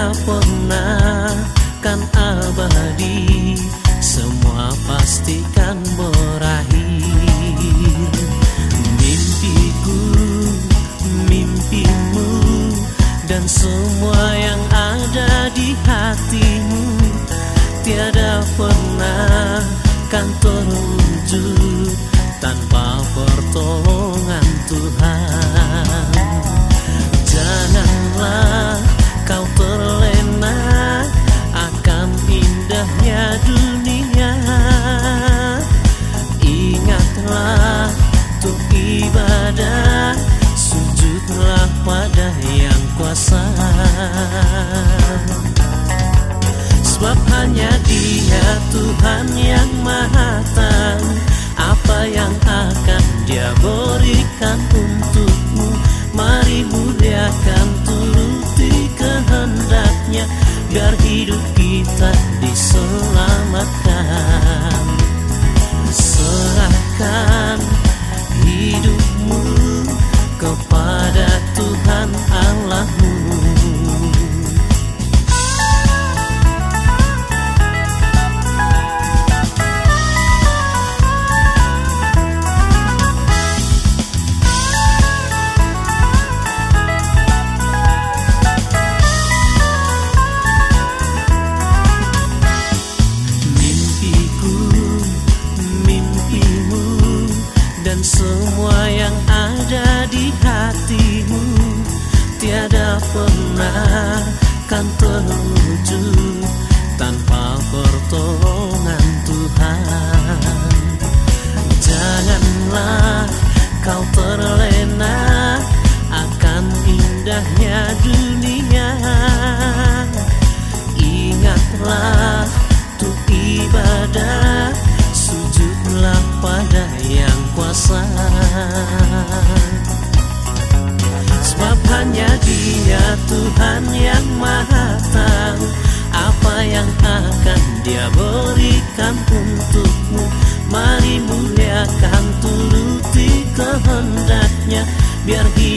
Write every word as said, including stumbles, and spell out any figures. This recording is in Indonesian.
tiada pernah kan abadi, semua pastikan berakhir. Mimpiku, mimpimu, dan semua yang ada di hatimu tiada pernah kan terwujud tanpa pertolongan Tuhan. Janganlah kau terlena akan indahnya dunia. Ingatlah untuk ibadah, sujudlah pada yang kuasa. Sebab hanya Dia Tuhan yang Maha Tahu apa yang akan Dia berikan untukmu. Mari muliakan, turuti kehendak-Nya, biar hidup kita diselamatkan. Serahkan hidupmu kepada Tuhan Allahmu. Dan semua yang ada di hatimu tiada pernah kan terwujud tanpa pertolongan Tuhan. Janganlah kau terlena akan indahnya dunia. Ingatlah untuk ibadah, sujudlah pada yang kuasa. Sebab hanya Dia Tuhan yang Maha Tahu apa yang akan Dia berikan untukmu. Mari muliakan, turuti kehendak-Nya, biar hidup